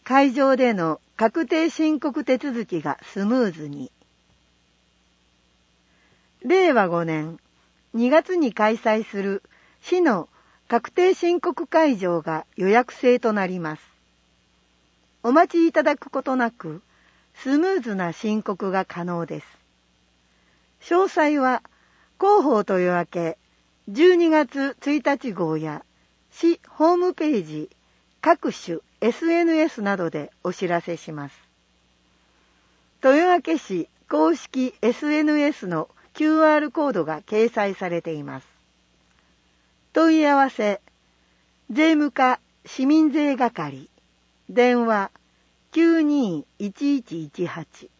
会場での確定申告手続きがスムーズに。令和5年2月に開催する市の確定申告会場が予約制となります。お待ちいただくことなく、スムーズな申告が可能です。詳細は広報とよわけ12月1日号や市ホームページ、各種 SNS などでお知らせします。豊明市公式 SNS の QR コードが掲載されています。問い合わせ、税務課市民税係、電話 921118